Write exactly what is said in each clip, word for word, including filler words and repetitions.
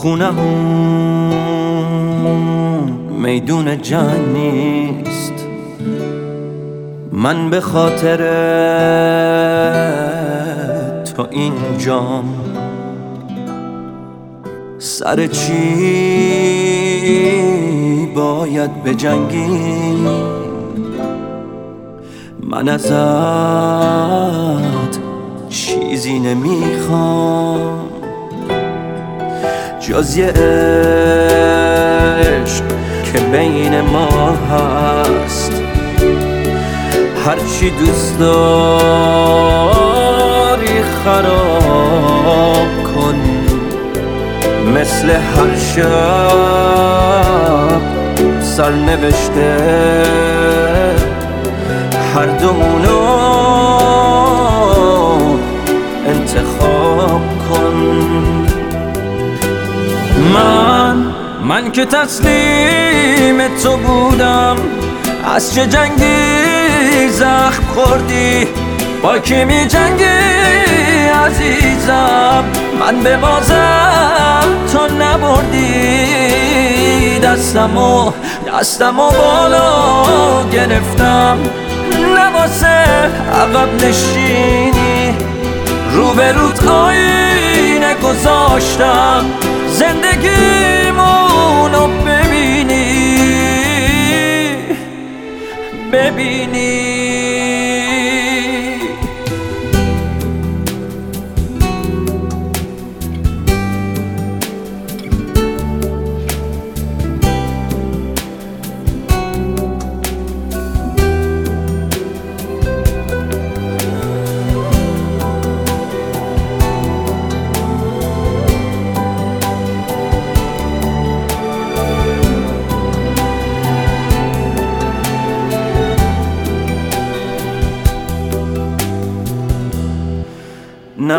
خونه میدون جنگ نیست. من به خاطر تو اینجام، سر چی باید بجنگی؟ من ازت چیزی نمیخوام جز یه عشق که بین ما هست. هرچی دوست داری خراب کن، مثل هر شب سرنوشته هر دومونو انتخاب کن. من من که تسلیم تو بودم، از چه جنگی زخم خوردی؟ با کی می جنگی عزیزم؟ من به بازم تو نبردی. دستمو دستمو بالا گرفتم، نواسه عقب نشینی. روبروت آینه گذاشتم، زندگیمونو ببینی ببینی نه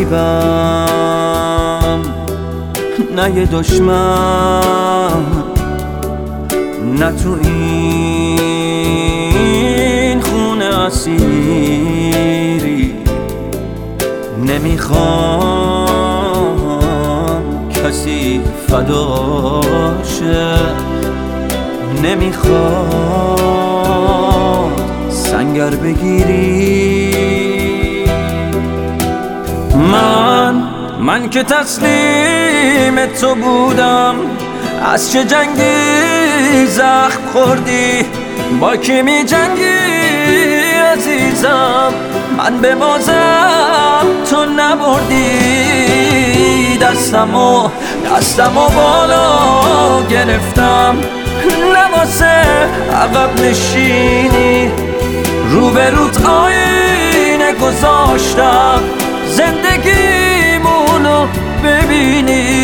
قریبم نه یه دشمن، نه تو این خونه اسیری. نمیخوام کسی فداشه، نمیخوام سنگر بگیری. من من که تسلیم تو بودم، از چه جنگی زخم خوردی؟ با کی می جنگی عزیزم؟ من به بازم تو نبردی. دستمو دستمو بالا گرفتم، نواسه عقب نشینی. روبروت آینه گذاشتم، زندگیمونو ببینی